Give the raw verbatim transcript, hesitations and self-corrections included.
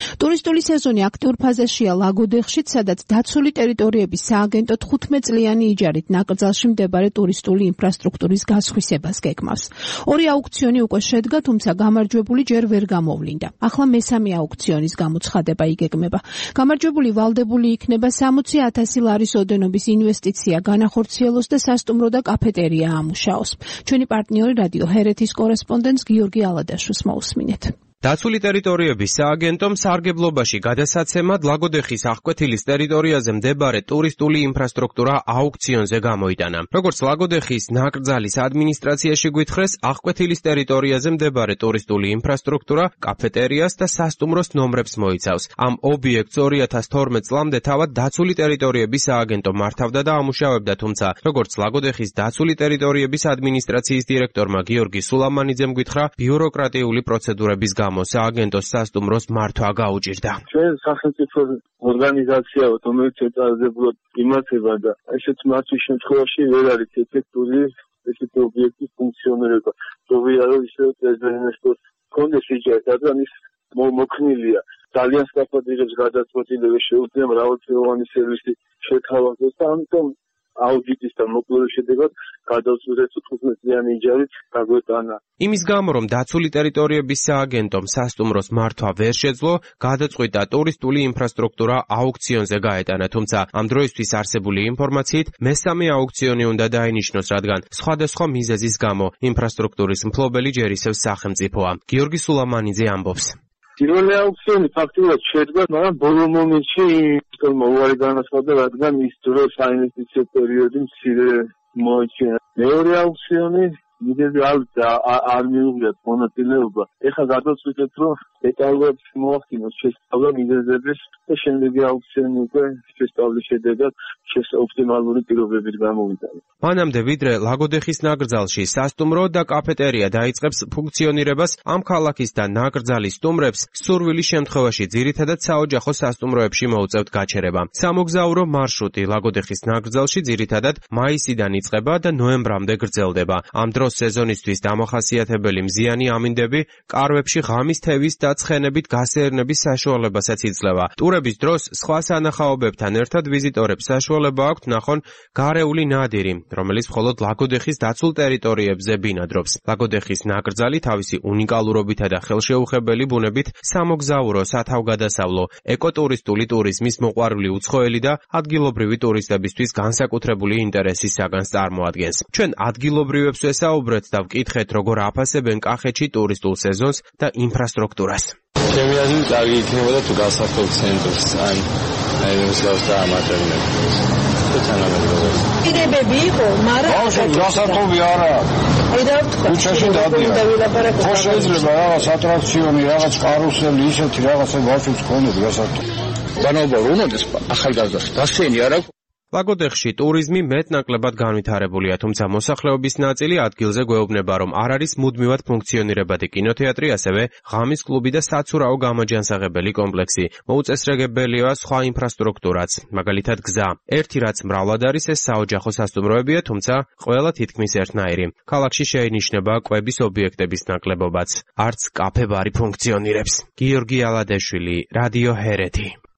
ტურისტული სეზონი აქტიურ ფაზაშია ლაგოდეხშიც, სადაც დაცული ტერიტორიების სააგენტო თხუთმეტ წლიანი იჯარით ნაკრძალში მდებარე ტურისტული ინფრასტრუქტურის გასხვისებას გეგმავს. ორი აუქციონი უკვე შედგა, თუმცა გამარჯვებული ჯერ ვერ გამოვლინდა. ახლა მესამე აუქციონის გამოცხადება იგეგმება. გამარჯვებული ვალდებული იქნება სამოცი ათასი ლარის ოდენობის ინვესტიცია განახორციელოს და სასტუმრო და კაფეტერია ამუშაოს. ჩვენი პარტნიორი რადიო ჰერეთის კორესპონდენტს გიორგი ალადაშვილს მოусმინეთ. დაცული ტერიტორიების სააგენტომ სარგებლობაში გადასაცემად ლაგოდეხის აღკვეთილის ტერიტორიაზე მდებარე ტურისტული ინფრასტრუქტურა აუქციონზე გამოიტანა. როგორც ლაგოდეხის ნაკრძალის ადმინისტრაციაში გვითხრეს, აღკვეთილის ტერიტორიაზე მდებარე ტურისტული ინფრასტრუქტურა კაფეტერიას და სასტუმროს ნომრებს მოიცავს. ამ ობიექტს ორი ათას თორმეტ წლამდე თავად დაცული ტერიტორიების სააგენტო მართავდა და ამუშავებდა, თუმცა როგორც ლაგოდეხის დაცული ტერიტორიების ადმინისტრაციის დირექტორმა გიორგი სულამანიძემ გითხრა, ბიუროკრატიული პროცედურების გამო სააგენტოს სასტუმროს მართვა გაუჭირდა. ჩვენ სახელმწიფო ორგანიზაცია, რომელიც ეწარებულად იმართება და ესეც მართვის შემთხვევაში ვერ არის ეფექტური ესეთი ობიექტის ფუნქციონირება. ზოგადად რომ ისე პრეზიდენტოს კონდეს იჯერა, რადგან ის მოქნილია. ძალიან სწრაფად იღებს გადაწყვეტილებას, შეუძლია მრავალწლოვანი სერვისი შეთავაზოს და ამიტომ აუდიტის და მოკლეობის შედეგად გადავწყვეტეთ თხუთმეტ წლიანი იჯარით გაგვეტანა. იმის გამო, რომ დაცული ტერიტორიების სააგენტომ სასტუმროს მართვა ვერ შეძლო, გადაწყვიტა ტურისტული ინფრასტრუქტურა აუქციონზე გაეტანა, თუმცა ამ დროისთვის არსებული ინფორმაციით მესამე აუქციონი უნდა დაინიშნოს, რადგან სხვადასხვა მიზეზის გამო ინფრასტრუქტურის მფლობელი ჯერ ისევ სახელმწიფოა. გიორგი სულამანიძე ამბობს. პირველი აუქციონი ფაქტობრივად შედგა, მაგრამ ბოლო მომენტში მოუარი განაცხადა, რადგან ის დრო საინვესტიციო პერიოდი მცირე მოიჩინა. მეორე აუქციონი მიზეზი არ მიუღიათ მონაწილეობა. ეხლა გადავწყვიტეთ, რომ დეტალურად მოახდინოს შესწავლა მიზეზების და შემდეგი აუქციონი უკვე შესწავლის შედეგად ოპტიმალური პირობებით გამოვიდა. მანამდე ვიდრე ლაგოდეხის ნაკრძალში სასტუმრო და კაფეტერია დაიწყებს ფუნქციონირებას, ამ ქალაქის და ნაკრძალის სტუმრებს სურვილის შემთხვევაში ძირითადად საოჯახო სასტუმროებში მოუწევთ გაჩერება. სამოგზაურო მარშრუტი ლაგოდეხის ნაკრძალში ძირითადად მაისიდან იწყება და ნოემბრამდე გრძელდება. ამ დროს სეზონისთვის დამახასიათებელი მზიანი ამინდები კარვებში ღამის თევის და ცხენებით გასეირნების საშუალებასაც იძლევა. ტურების დროს სხვა სანახაობებთან ერთად ვიზიტორებს საშუალება აქვთ ნახონ გარეული ნადირი, რომელიც მხოლოდ ლაგოდეხის დაცულ ტერიტორიებზე ბინადრობს. ლაგოდეხის ნაკრძალი თავისი უნიკალურობითა და ხელშეუხებელი ბუნებით სამოგზაურო, სათავგადასავლო, ეკოტურისტული ტურიზმის მოყვარული უცხოელი და ადგილობრივი ტურისტებისთვის განსაკუთრებული ინტერესის საგანს წარმოადგენს. ჩვენ ადგილობრივებს ვესაუბრეთ და ვკითხეთ, როგორ აფასებენ კახეთში ტურისტულ სეზონს და ინფრასტრუქტურას. ჩემი აზრით კარგი იქნებოდა თუ გასართობ ცენტრს ან აეროპორტს და ამატებდნენ. კიდებები იყო, მაგრამ ბავშვი გასართობი არა. აი და ვთქვა. ქუჩაში დადიან. ხო შეიძლება რაღაც ატრაქციონი, რაღაც კარუსელი, ისეთი რაღაცა ბავშვებს ქონდეს გასართობი. განაობა რომ მოდის ახალგაზრდას დასენი არა. ლაგოდეხში ტურიზმი მეტ-ნაკლებად განვითარებულია, თუმცა მოსახლეობის ნაწილი ადგილზე გვეუბნება, რომ არ არის მუდმივად ფუნქციონირებადი კინოთეატრი, ასევე ღამის კლუბი და საცურაო გამაჯანსაღებელი კომპლექსი. მოუწესრიგებელია სხვა ინფრასტრუქტურაც, მაგალითად გზა. ერთი რაც მრავლად არის, ეს საოჯახო სასტუმროებია, თუმცა ყველა თითქმის ერთნაირი. ქალაქში შეინიშნება კვების ობიექტების ნაკლებობაც. არც კაფე-ბარი ფუნქციონირებს. გიორგი ალადაშვილი, რადიო ჰერეთი.